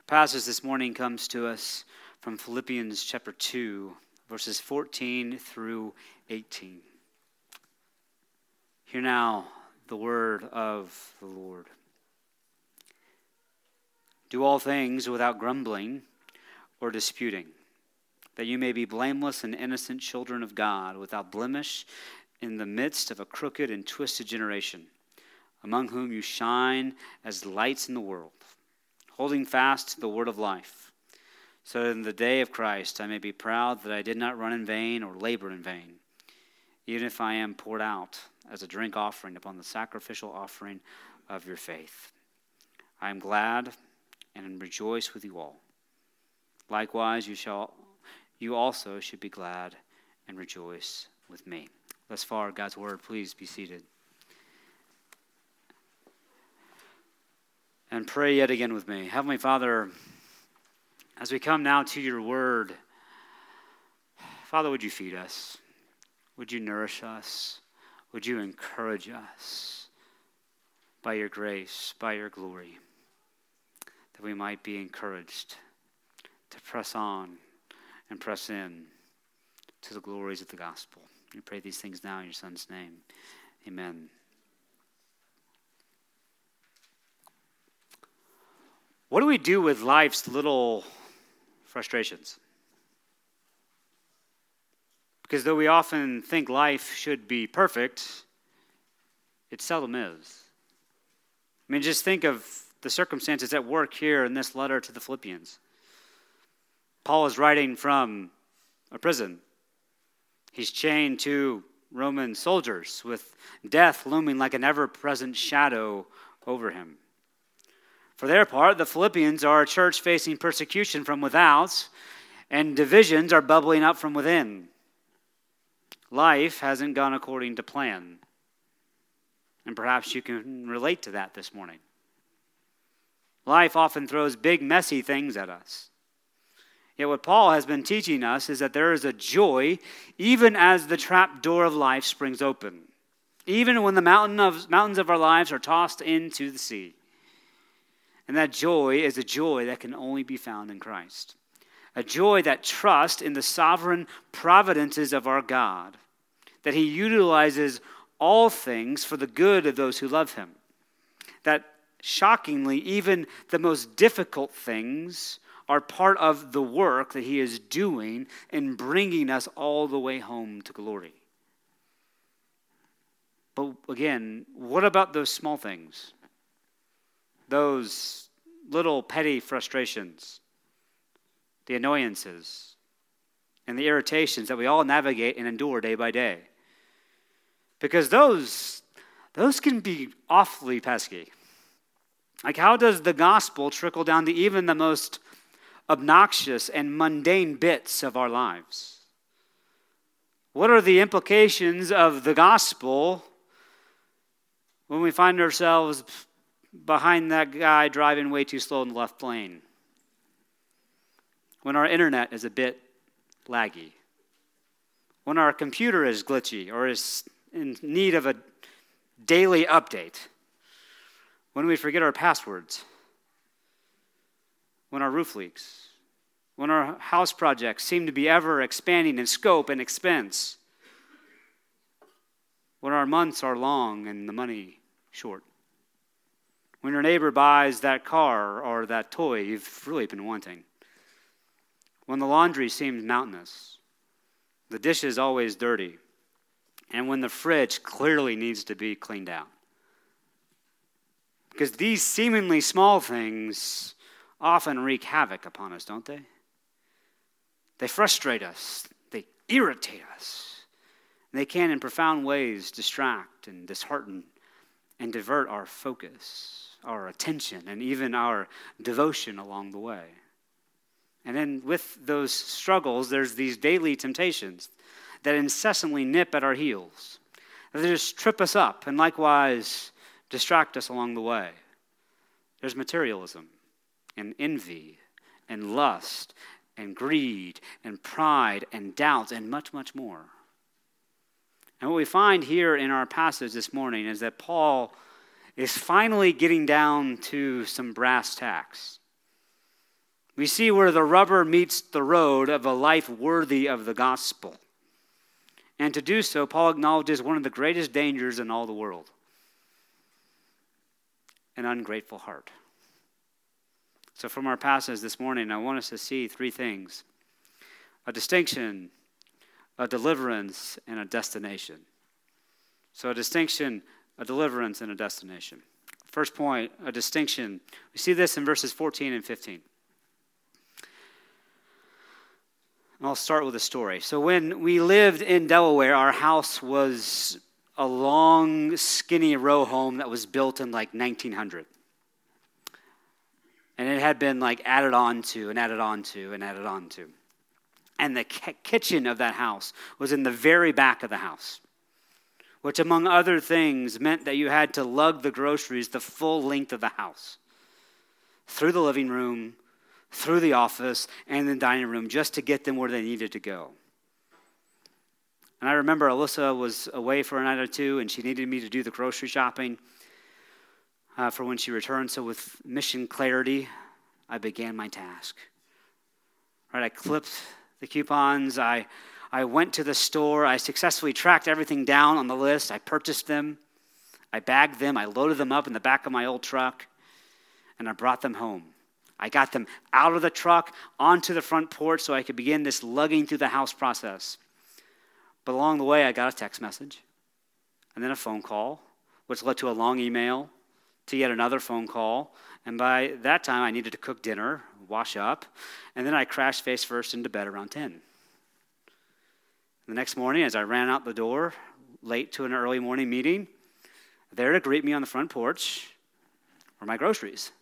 Passage this morning comes to us from Philippians chapter 2, verses 14 through 18. Hear now the word of the Lord. Do all things without grumbling or disputing, that you may be blameless and innocent children of God, without blemish in the midst of a crooked and twisted generation, among whom you shine as lights in the world, holding fast to the word of life, so that in the day of Christ I may be proud that I did not run in vain or labor in vain, even if I am poured out as a drink offering upon the sacrificial offering of your faith. I am glad and rejoice with you all. Likewise, you also should be glad and rejoice with me. Thus far, God's word. Please be seated. And pray yet again with me. Heavenly Father, as we come now to your word, Father, would you feed us? Would you nourish us? Would you encourage us by your grace, by your glory, that we might be encouraged to press on and press in to the glories of the gospel. We pray these things now in your Son's name. Amen. What do we do with life's little frustrations? Because though we often think life should be perfect, it seldom is. I mean, just think of the circumstances at work here in this letter to the Philippians. Paul is writing from a prison. He's chained to Roman soldiers with death looming like an ever-present shadow over him. For their part, the Philippians are a church facing persecution from without, and divisions are bubbling up from within. Life hasn't gone according to plan. And perhaps you can relate to that this morning. Life often throws big, messy things at us. Yet what Paul has been teaching us is that there is a joy even as the trap door of life springs open. Even when the mountains of our lives are tossed into the sea. And that joy is a joy that can only be found in Christ. A joy that trusts in the sovereign providences of our God. That he utilizes all things for the good of those who love him. That shockingly, even the most difficult things are part of the work that he is doing in bringing us all the way home to glory. But again, what about those small things? Those little petty frustrations, the annoyances, and the irritations that we all navigate and endure day by day. Because those can be awfully pesky. Like, how does the gospel trickle down to even the most obnoxious and mundane bits of our lives? What are the implications of the gospel when we find ourselves behind that guy driving way too slow in the left lane? When our internet is a bit laggy? When our computer is glitchy or is in need of a daily update? When we forget our passwords? When our roof leaks? When our house projects seem to be ever expanding in scope and expense? When our months are long and the money short? When your neighbor buys that car or that toy you've really been wanting? When the laundry seems mountainous? The dishes always dirty? And when the fridge clearly needs to be cleaned out? Because these seemingly small things often wreak havoc upon us, don't they? They frustrate us. They irritate us. And they can, in profound ways, distract and dishearten and divert our focus, our attention, and even our devotion along the way. And then with those struggles, there's these daily temptations that incessantly nip at our heels. They just trip us up and likewise distract us along the way. There's materialism and envy and lust and greed and pride and doubt and much, much more. And what we find here in our passage this morning is that Paul is finally getting down to some brass tacks. We see where the rubber meets the road of a life worthy of the gospel. And to do so, Paul acknowledges one of the greatest dangers in all the world: an ungrateful heart. So from our passage this morning, I want us to see three things: a distinction, a deliverance, and a destination. So a distinction, a deliverance, and a destination. First point, a distinction. We see this in verses 14 and 15. I'll start with a story. So when we lived in Delaware, our house was a long, skinny row home that was built in like 1900. And it had been like added on to and added on to and added on to. And the kitchen of that house was in the very back of the house, which among other things meant that you had to lug the groceries the full length of the house, through the living room, through the office, and the dining room, just to get them where they needed to go. And I remember Alyssa was away for a night or two, and she needed me to do the grocery shopping for when she returned. So with mission clarity, I began my task. Right, I clipped the coupons. I went to the store. I successfully tracked everything down on the list. I purchased them. I bagged them. I loaded them up in the back of my old truck, and I brought them home. I got them out of the truck onto the front porch so I could begin this lugging through the house process. But along the way, I got a text message, and then a phone call, which led to a long email, to yet another phone call. And by that time, I needed to cook dinner, wash up, and then I crashed face first into bed around 10. The next morning, as I ran out the door, late to an early morning meeting, there to greet me on the front porch were my groceries.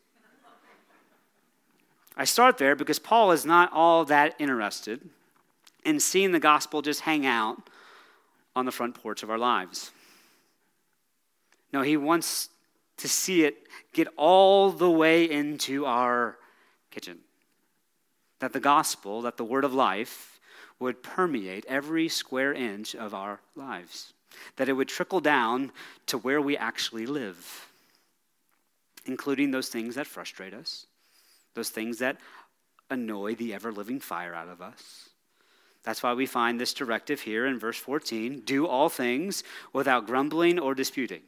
I start there because Paul is not all that interested in seeing the gospel just hang out on the front porch of our lives. No, he wants to see it get all the way into our kitchen. That the gospel, that the word of life would permeate every square inch of our lives. That it would trickle down to where we actually live, including those things that frustrate us, those things that annoy the ever-living fire out of us. That's why we find this directive here in verse 14: do all things without grumbling or disputing.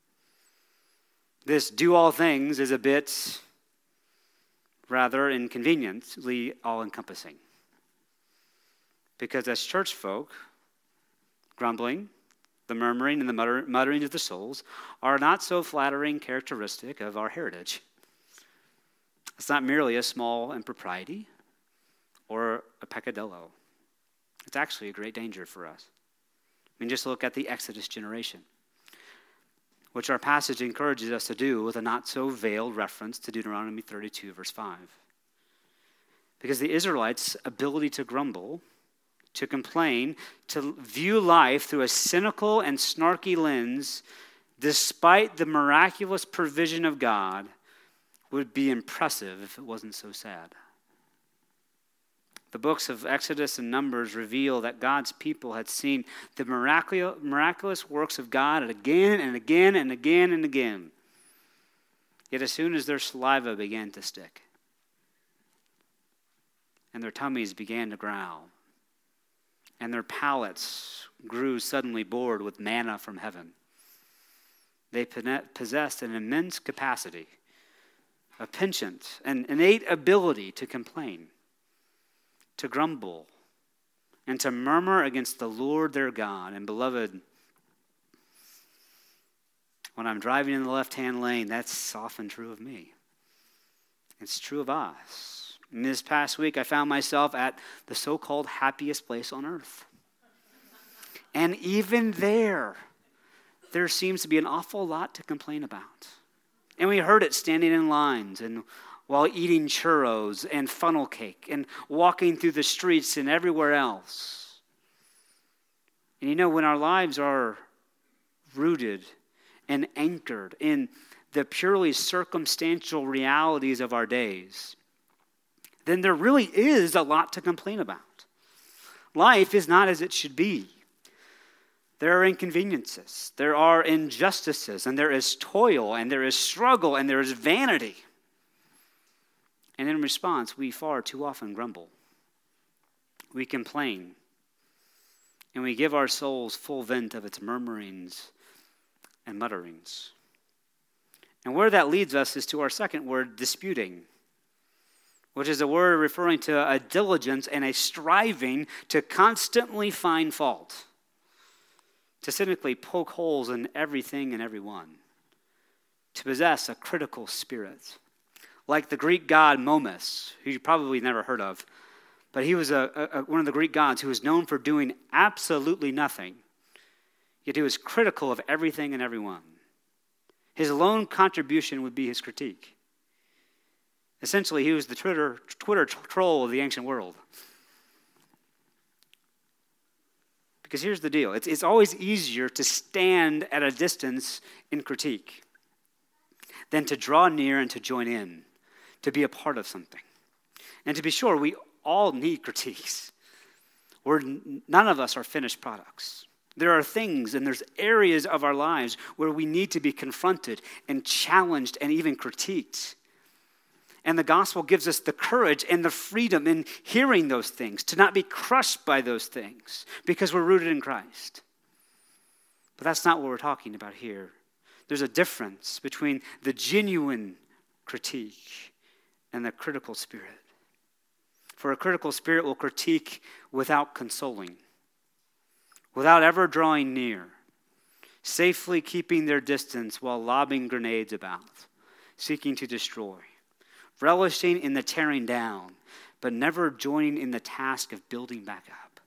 This do all things is a bit rather inconveniently all-encompassing. Because as church folk, grumbling, the murmuring and the muttering of the souls are not so flattering characteristic of our heritage. It's not merely a small impropriety or a peccadillo. It's actually a great danger for us. I mean, just look at the Exodus generation, which our passage encourages us to do with a not-so-veiled reference to Deuteronomy 32, verse 5. Because the Israelites' ability to grumble, to complain, to view life through a cynical and snarky lens, despite the miraculous provision of God, would be impressive if it wasn't so sad. The books of Exodus and Numbers reveal that God's people had seen the miraculous works of God again and again and again and again. Yet as soon as their saliva began to stick and their tummies began to growl and their palates grew suddenly bored with manna from heaven, they possessed an immense capacity, a penchant, an innate ability to complain, to grumble, and to murmur against the Lord their God. And beloved, when I'm driving in the left-hand lane, that's often true of me. It's true of us. And this past week, I found myself at the so-called happiest place on earth. And even there seems to be an awful lot to complain about. And we heard it standing in lines and while eating churros and funnel cake and walking through the streets and everywhere else. And you know, when our lives are rooted and anchored in the purely circumstantial realities of our days, then there really is a lot to complain about. Life is not as it should be. There are inconveniences, there are injustices, and there is toil, and there is struggle, and there is vanity. And in response, we far too often grumble. We complain. And we give our souls full vent of its murmurings and mutterings. And where that leads us is to our second word, disputing, which is a word referring to a diligence and a striving to constantly find fault, to cynically poke holes in everything and everyone, to possess a critical spirit. Like the Greek god Momus, who you probably never heard of, but he was one of the Greek gods who was known for doing absolutely nothing, yet he was critical of everything and everyone. His lone contribution would be his critique. Essentially, he was the Twitter troll of the ancient world. Because here's the deal. It's always easier to stand at a distance in critique than to draw near and to join in, to be a part of something. And to be sure, we all need critiques. None of us are finished products. There are things and there's areas of our lives where we need to be confronted and challenged and even critiqued. And the gospel gives us the courage and the freedom in hearing those things, to not be crushed by those things, because we're rooted in Christ. But that's not what we're talking about here. There's a difference between the genuine critique and the critical spirit. For a critical spirit will critique without consoling, without ever drawing near, safely keeping their distance while lobbing grenades about, seeking to destroy, relishing in the tearing down, but never joining in the task of building back up.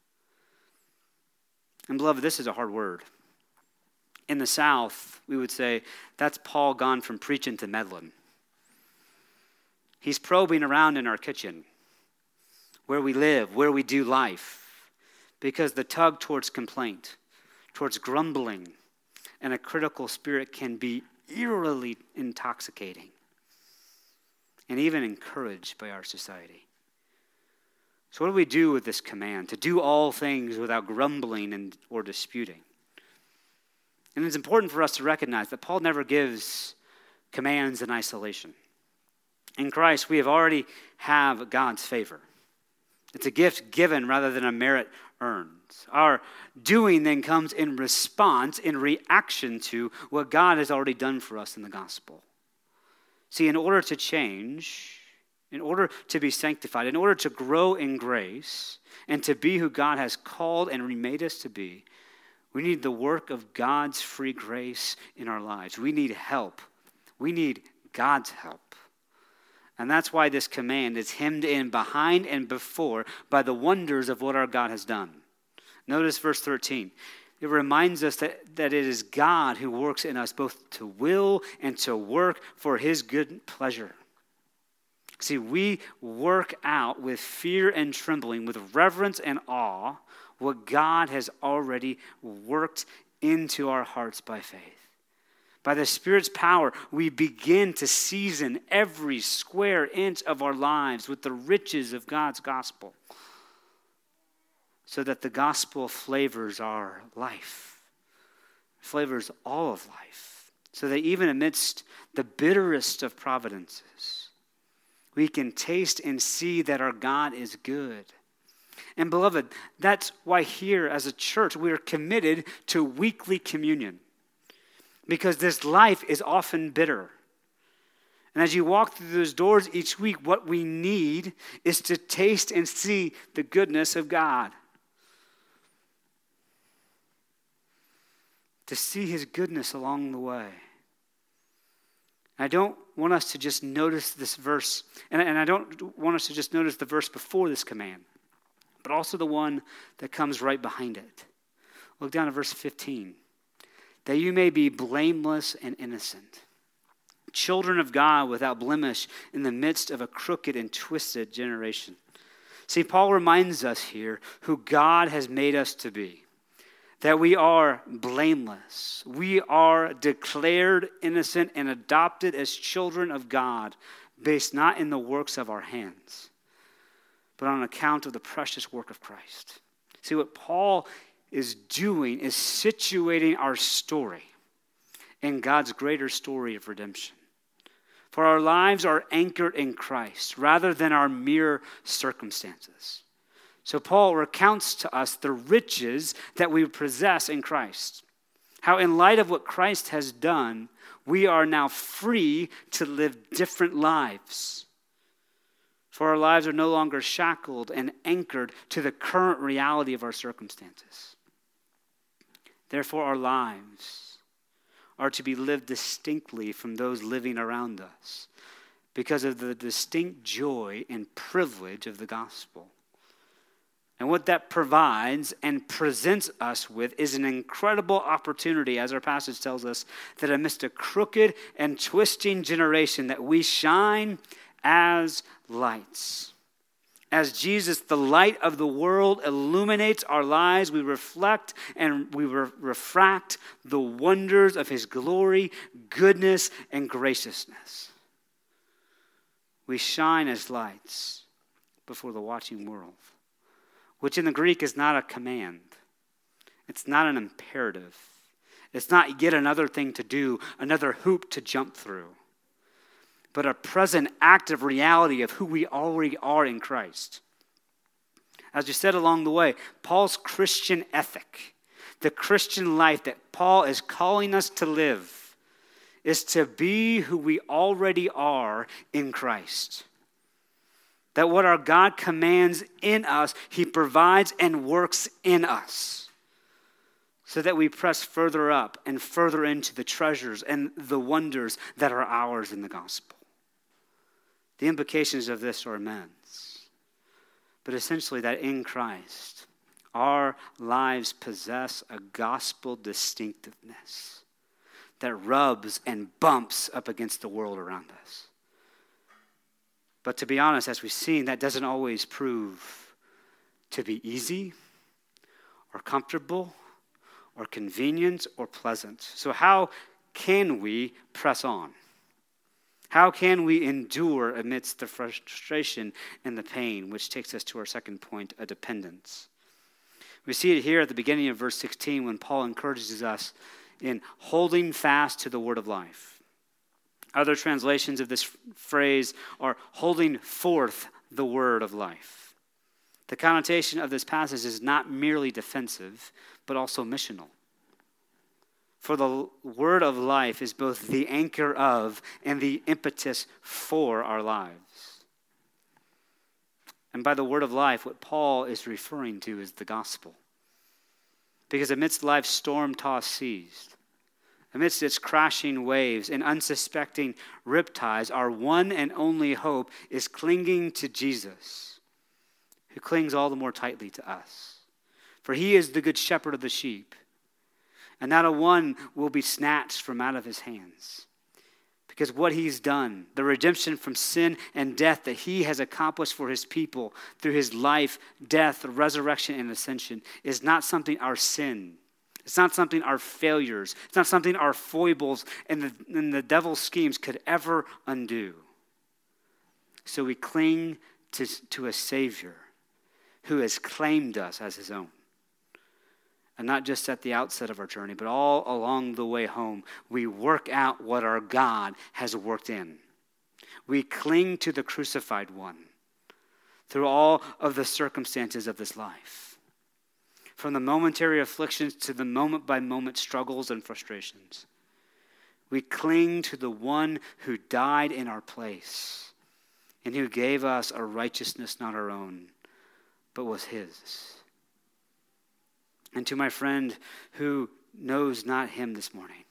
And beloved, this is a hard word. In the South, we would say, that's Paul gone from preaching to meddling. He's probing around in our kitchen, where we live, where we do life, because the tug towards complaint, towards grumbling, and a critical spirit can be eerily intoxicating and even encouraged by our society. So what do we do with this command? To do all things without grumbling or disputing. And it's important for us to recognize that Paul never gives commands in isolation. In Christ, we already have God's favor. It's a gift given rather than a merit earned. Our doing then comes in response, in reaction to what God has already done for us in the gospel. See, in order to change, in order to be sanctified, in order to grow in grace, and to be who God has called and remade us to be, we need the work of God's free grace in our lives. We need help. We need God's help. And that's why this command is hemmed in behind and before by the wonders of what our God has done. Notice verse 13. It reminds us that it is God who works in us both to will and to work for his good pleasure. See, we work out with fear and trembling, with reverence and awe, what God has already worked into our hearts by faith. By the Spirit's power, we begin to season every square inch of our lives with the riches of God's gospel, so that the gospel flavors our life, flavors all of life, so that even amidst the bitterest of providences, we can taste and see that our God is good. And beloved, that's why here as a church, we are committed to weekly communion. Because this life is often bitter. And as you walk through those doors each week, what we need is to taste and see the goodness of God. To see his goodness along the way. I don't want us to just notice this verse, and I don't want us to just notice the verse before this command, but also the one that comes right behind it. Look down at verse 15. That you may be blameless and innocent, children of God without blemish in the midst of a crooked and twisted generation. See, Paul reminds us here who God has made us to be, that we are blameless. We are declared innocent and adopted as children of God, based not in the works of our hands, but on account of the precious work of Christ. See, what Paul is doing is situating our story in God's greater story of redemption. For our lives are anchored in Christ rather than our mere circumstances. So Paul recounts to us the riches that we possess in Christ. How in light of what Christ has done, we are now free to live different lives. For our lives are no longer shackled and anchored to the current reality of our circumstances. Therefore, our lives are to be lived distinctly from those living around us because of the distinct joy and privilege of the gospel. And what that provides and presents us with is an incredible opportunity, as our passage tells us, that amidst a crooked and twisting generation that we shine as lights. As Jesus, the light of the world, illuminates our lives, we reflect and we refract the wonders of his glory, goodness, and graciousness. We shine as lights before the watching world, which in the Greek is not a command. It's not an imperative. It's not yet another thing to do, another hoop to jump through, but a present active reality of who we already are in Christ. As we said along the way, Paul's Christian ethic, the Christian life that Paul is calling us to live, is to be who we already are in Christ. That what our God commands in us, he provides and works in us, so that we press further up and further into the treasures and the wonders that are ours in the gospel. The implications of this are immense, but essentially that in Christ, our lives possess a gospel distinctiveness that rubs and bumps up against the world around us. But to be honest, as we've seen, that doesn't always prove to be easy or comfortable or convenient or pleasant. So how can we press on? How can we endure amidst the frustration and the pain, which takes us to our second point, a dependence. We see it here at the beginning of verse 16 when Paul encourages us in holding fast to the word of life. Other translations of this phrase are holding forth the word of life. The connotation of this passage is not merely defensive, but also missional. For the word of life is both the anchor of and the impetus for our lives. And by the word of life, what Paul is referring to is the gospel. Because amidst life's storm-tossed seas, amidst its crashing waves and unsuspecting riptides, our one and only hope is clinging to Jesus, who clings all the more tightly to us. For he is the good shepherd of the sheep, and not a one will be snatched from out of his hands. Because what he's done, the redemption from sin and death that he has accomplished for his people through his life, death, resurrection, and ascension, is not something our sin, it's not something our failures, it's not something our foibles and the devil's schemes could ever undo. So we cling to a Savior who has claimed us as his own. And not just at the outset of our journey, but all along the way home, we work out what our God has worked in. We cling to the crucified one through all of the circumstances of this life. From the momentary afflictions to the moment-by-moment struggles and frustrations. We cling to the one who died in our place and who gave us a righteousness not our own, but was his. And to my friend who knows not him this morning,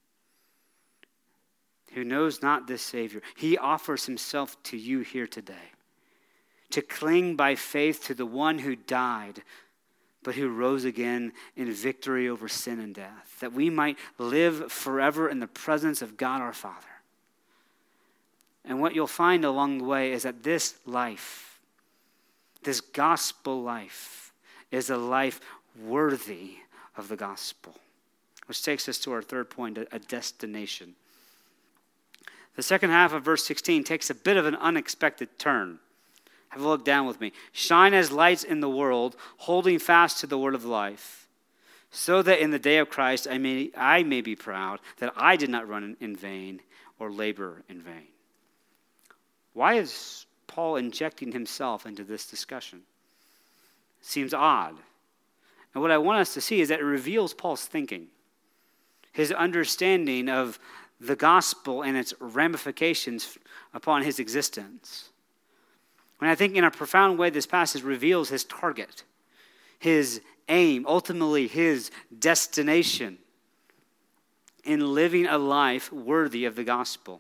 who knows not this Savior, he offers himself to you here today to cling by faith to the one who died, but who rose again in victory over sin and death, that we might live forever in the presence of God our Father. And what you'll find along the way is that this life, this gospel life, is a life worthy of the gospel. Which takes us to our third point, a destination. The second half of verse 16 takes a bit of an unexpected turn. Have a look down with me. Shine as lights in the world, holding fast to the word of life, so that in the day of Christ I may be proud that I did not run in vain or labor in vain. Why is Paul injecting himself into this discussion? It seems odd. And what I want us to see is that it reveals Paul's thinking, his understanding of the gospel and its ramifications upon his existence. And I think in a profound way, this passage reveals his target, his aim, ultimately his destination in living a life worthy of the gospel.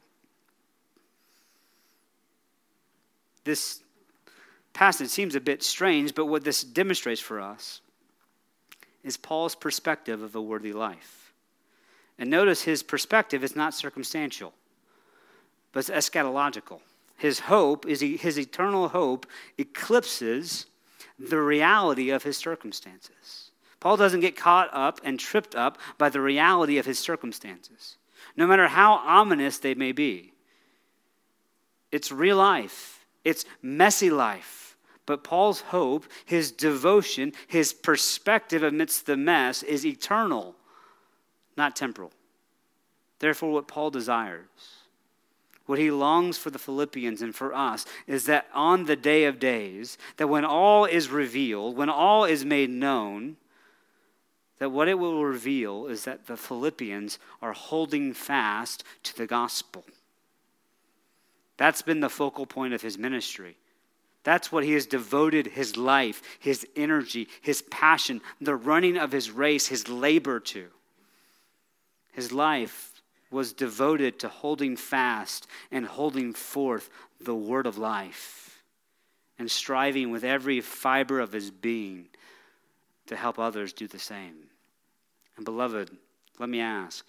This passage seems a bit strange, but what this demonstrates for us is Paul's perspective of a worthy life. And notice his perspective is not circumstantial, but it's eschatological. His hope, his eternal hope, eclipses the reality of his circumstances. Paul doesn't get caught up and tripped up by the reality of his circumstances, no matter how ominous they may be. It's real life. It's messy life. But Paul's hope, his devotion, his perspective amidst the mess is eternal, not temporal. Therefore, what Paul desires, what he longs for the Philippians and for us, is that on the day of days, that when all is revealed, when all is made known, that what it will reveal is that the Philippians are holding fast to the gospel. That's been the focal point of his ministry. That's what he has devoted his life, his energy, his passion, the running of his race, his labor to. His life was devoted to holding fast and holding forth the word of life and striving with every fiber of his being to help others do the same. And beloved, let me ask,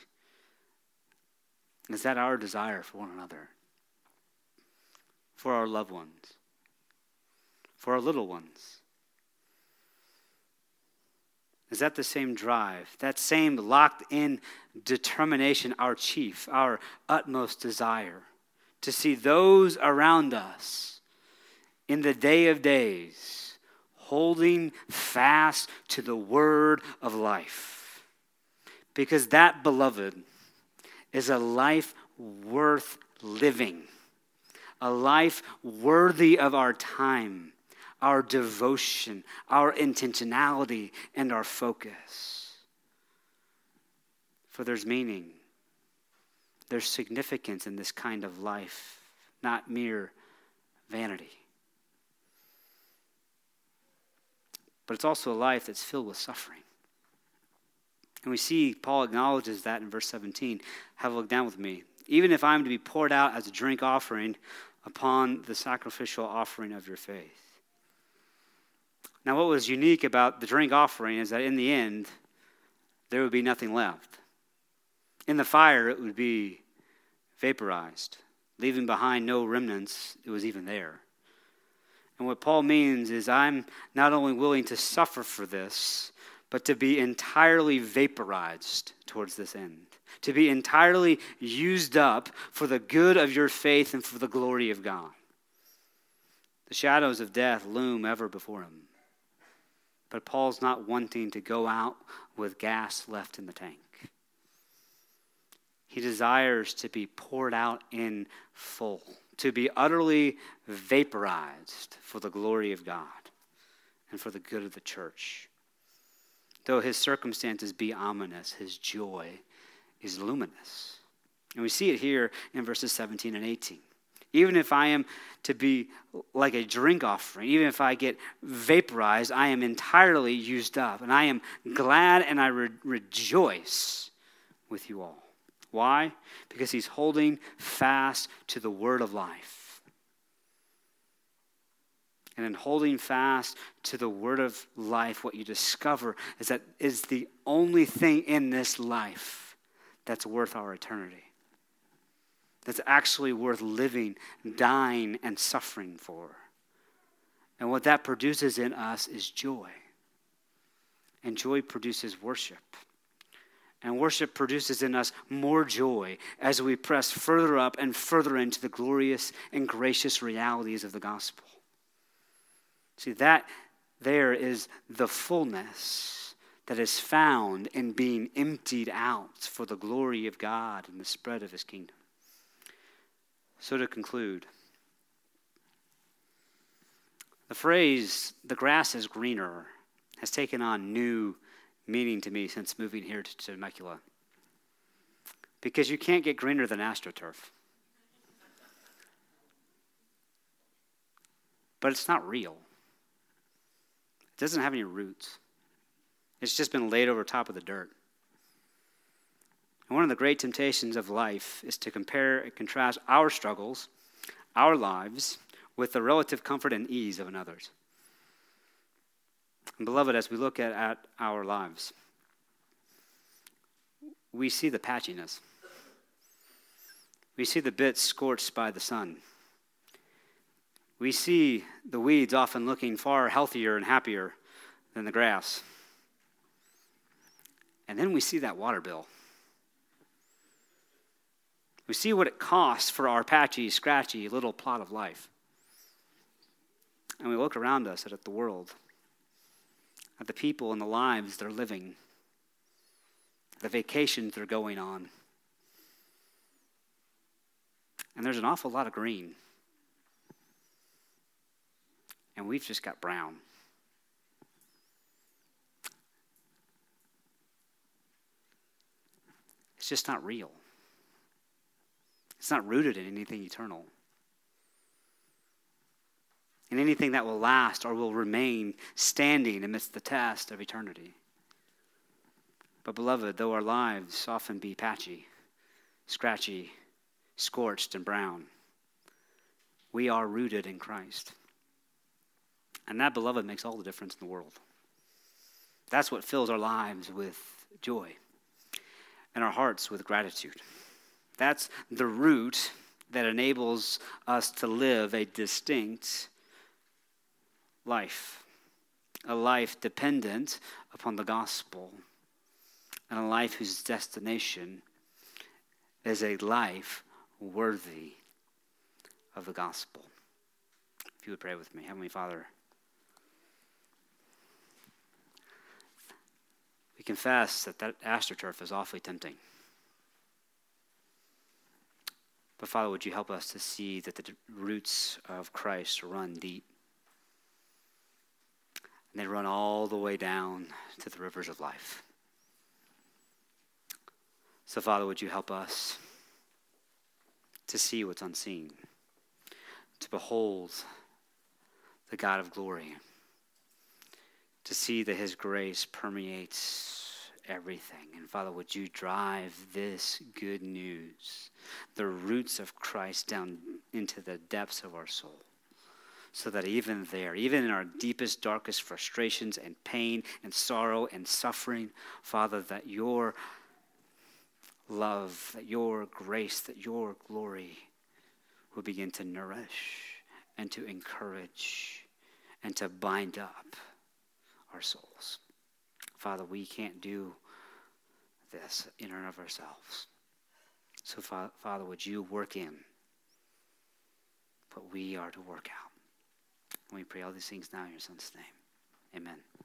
is that our desire for one another? For our loved ones? For our little ones? Is that the same drive, that same locked-in determination, our chief, our utmost desire, to see those around us in the day of days holding fast to the word of life? Because that, beloved, is a life worth living, a life worthy of our time, our devotion, our intentionality, and our focus. For there's meaning, there's significance in this kind of life, not mere vanity. But it's also a life that's filled with suffering. And we see Paul acknowledges that in verse 17. Have a look down with me. Even if I'm to be poured out as a drink offering upon the sacrificial offering of your faith. Now, what was unique about the drink offering is that in the end, there would be nothing left. In the fire, it would be vaporized, leaving behind no remnants. It was even there. And what Paul means is I'm not only willing to suffer for this, but to be entirely vaporized towards this end. To be entirely used up for the good of your faith and for the glory of God. The shadows of death loom ever before him. But Paul's not wanting to go out with gas left in the tank. He desires to be poured out in full, to be utterly vaporized for the glory of God and for the good of the church. Though his circumstances be ominous, his joy is luminous. And we see it here in verses 17 and 18. Even if I am to be like a drink offering, even if I get vaporized, I am entirely used up. And I am glad and I rejoice with you all. Why? Because he's holding fast to the word of life. And in holding fast to the word of life, what you discover is that is the only thing in this life that's worth our eternity. That's actually worth living, dying, and suffering for. And what that produces in us is joy. And joy produces worship. And worship produces in us more joy as we press further up and further into the glorious and gracious realities of the gospel. See, that there is the fullness that is found in being emptied out for the glory of God and the spread of his kingdom. So to conclude, The phrase, the grass is greener, has taken on new meaning to me since moving here to Temecula. Because you can't get greener than AstroTurf. But it's not real. It doesn't have any roots. It's just been laid over top of the dirt. And one of the great temptations of life is to compare and contrast our struggles, our lives, with the relative comfort and ease of another's. And beloved, as we look at our lives, we see the patchiness. We see the bits scorched by the sun. We see the weeds often looking far healthier and happier than the grass. And then we see that water bill. We see what it costs for our patchy, scratchy little plot of life. And we look around us at the world, at the people and the lives they're living, the vacations they're going on. And there's an awful lot of green. And we've just got brown. It's just not real. It's not rooted in anything eternal, in anything that will last or will remain standing amidst the test of eternity. But beloved, though our lives often be patchy, scratchy, scorched, and brown, we are rooted in Christ. And that, beloved, makes all the difference in the world. That's what fills our lives with joy and our hearts with gratitude. That's the root that enables us to live a distinct life, a life dependent upon the gospel, and a life whose destination is a life worthy of the gospel. If you would pray with me. Heavenly Father, we confess that AstroTurf is awfully tempting. But Father, would you help us to see that the roots of Christ run deep, and they run all the way down to the rivers of life. So Father, would you help us to see what's unseen, to behold the God of glory, to see that his grace permeates everything. And Father, would you drive this good news, the roots of Christ, down into the depths of our soul, so that even there, even in our deepest, darkest frustrations and pain and sorrow and suffering, Father, that your love, that your grace, that your glory will begin to nourish and to encourage and to bind up our souls. Father, we can't do this in and of ourselves. So, Father, would you work in what we are to work out? And we pray all these things now in your Son's name. Amen.